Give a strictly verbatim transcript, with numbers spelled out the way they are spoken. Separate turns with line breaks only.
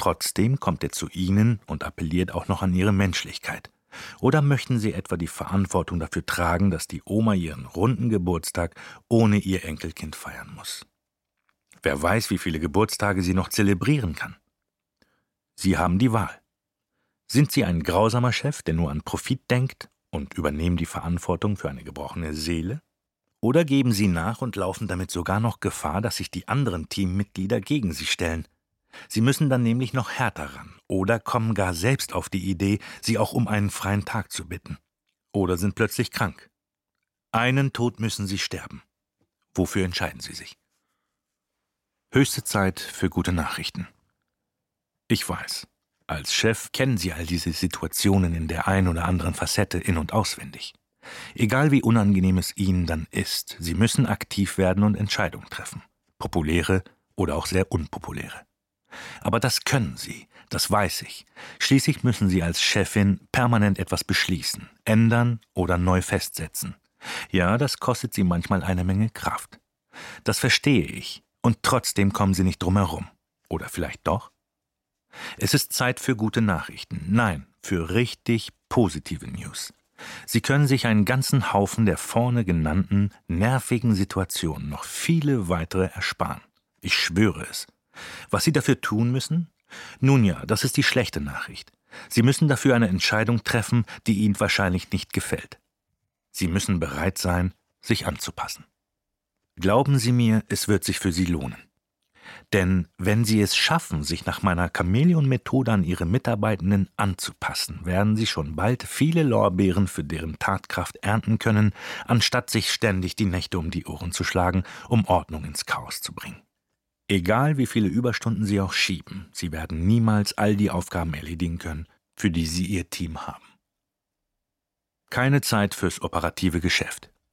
Trotzdem kommt er zu Ihnen und appelliert auch noch an Ihre Menschlichkeit. Oder möchten Sie etwa die Verantwortung dafür tragen, dass die Oma ihren runden Geburtstag ohne ihr Enkelkind feiern muss? Wer weiß, wie viele Geburtstage sie noch zelebrieren kann. Sie haben die Wahl. Sind Sie ein grausamer Chef, der nur an Profit denkt und übernehmen die Verantwortung für eine gebrochene Seele? Oder geben Sie nach und laufen damit sogar noch Gefahr, dass sich die anderen Teammitglieder gegen Sie stellen? Sie müssen dann nämlich noch härter ran oder kommen gar selbst auf die Idee, Sie auch um einen freien Tag zu bitten. Oder sind plötzlich krank. Einen Tod müssen Sie sterben. Wofür entscheiden Sie sich? Höchste Zeit für gute Nachrichten. Ich weiß, als Chef kennen Sie all diese Situationen in der ein oder anderen Facette in- und auswendig. Egal wie unangenehm es Ihnen dann ist, Sie müssen aktiv werden und Entscheidungen treffen. Populäre oder auch sehr unpopuläre. Aber das können Sie, das weiß ich. Schließlich müssen Sie als Chefin permanent etwas beschließen, ändern oder neu festsetzen. Ja, das kostet Sie manchmal eine Menge Kraft. Das verstehe ich, und trotzdem kommen Sie nicht drum herum. Oder vielleicht doch? Es ist Zeit für gute Nachrichten. Nein, für richtig positive News. Sie können sich einen ganzen Haufen der vorne genannten, nervigen Situationen noch viele weitere ersparen. Ich schwöre es. Was Sie dafür tun müssen? Nun ja, das ist die schlechte Nachricht. Sie müssen dafür eine Entscheidung treffen, die Ihnen wahrscheinlich nicht gefällt. Sie müssen bereit sein, sich anzupassen. Glauben Sie mir, es wird sich für Sie lohnen. Denn wenn Sie es schaffen, sich nach meiner Chamäleon-Methode an Ihre Mitarbeitenden anzupassen, werden Sie schon bald viele Lorbeeren für deren Tatkraft ernten können, anstatt sich ständig die Nächte um die Ohren zu schlagen, um Ordnung ins Chaos zu bringen. Egal wie viele Überstunden Sie auch schieben, Sie werden niemals all die Aufgaben erledigen können, für die Sie Ihr Team haben. Keine Zeit fürs operative Geschäft.